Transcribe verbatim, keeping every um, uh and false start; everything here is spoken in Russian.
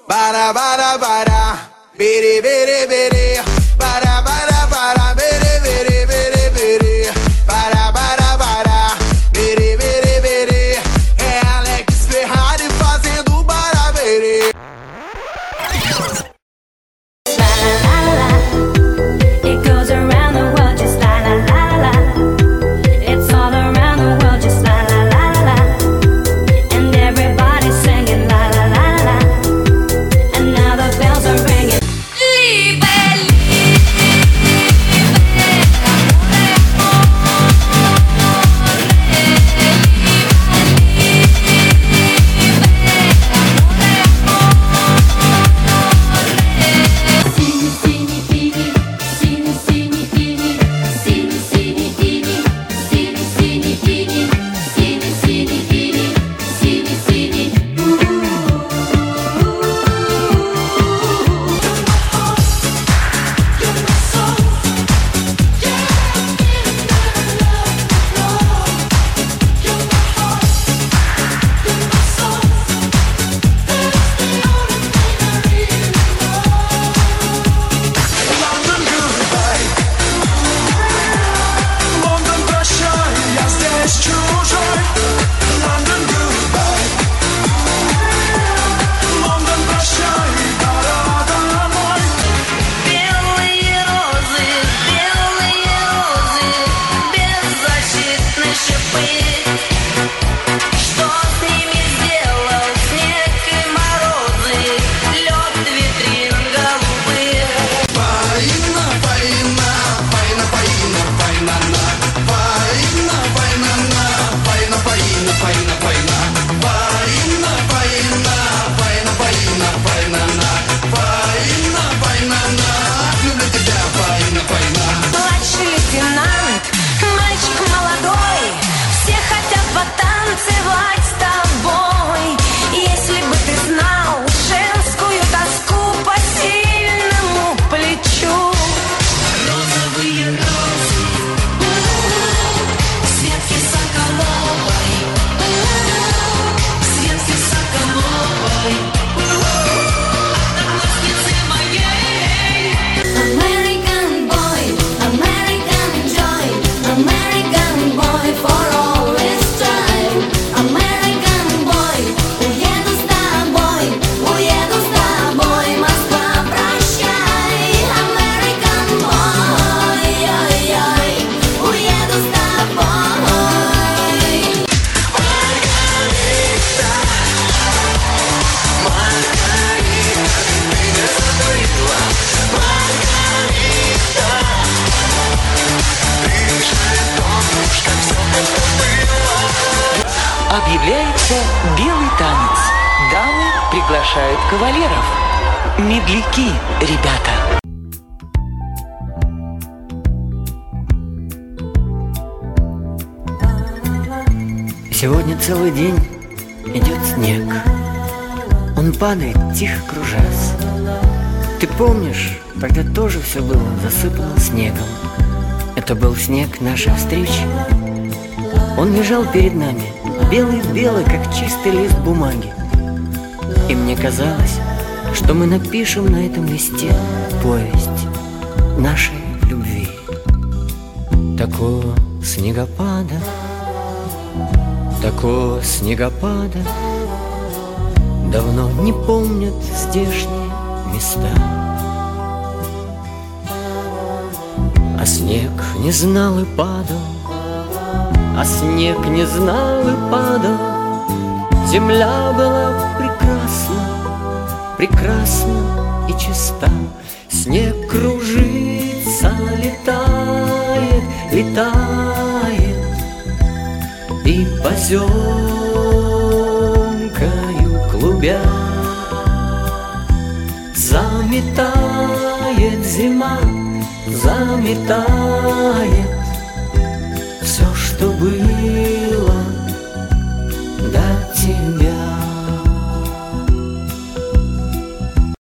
Bara bara bara, bere bere bere, bara bara bara, bere bere bere bere, bara bara bara, bere bere bere. É Alex Ferrari fazendo bara bere. Объявляется белый танец. Дамы приглашают кавалеров. Медляки, ребята. Сегодня целый день идет снег. Он падает, тихо кружась. Ты помнишь, тогда тоже все было засыпано снегом. Это был снег нашей встречи. Он лежал перед нами, белый-белый, как чистый лист бумаги. И мне казалось, что мы напишем на этом листе повесть нашей любви. Такого снегопада, такого снегопада давно не помнят здешние места. А снег не знал и падал, а снег не знал и падал. Земля была прекрасна, прекрасна и чиста. Снег кружится, летает, летает, и поземкою клубя заметает зима, заметает все, что было